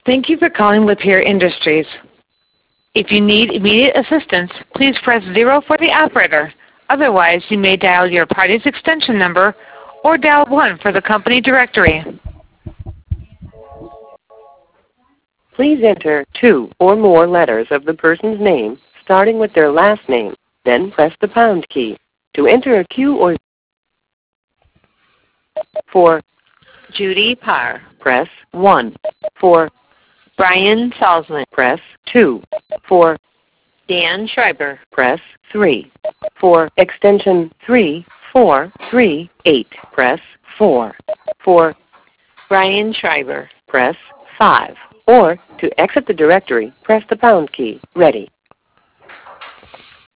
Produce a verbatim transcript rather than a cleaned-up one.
Thank you for calling Lapeer Industries. If you need immediate assistance, please press zero for the operator. Otherwise, you may dial your party's extension number or dial one for the company directory. Please enter two or more letters of the person's name, starting with their last name, then press the pound key. To enter a Q or for Judy Parr. press one. For Brian Salzman. press two. For Dan Schreiber. press three. For extension three four three eight, press four. For Brian Schreiber. press five. Or to exit the directory, press the pound key. Ready.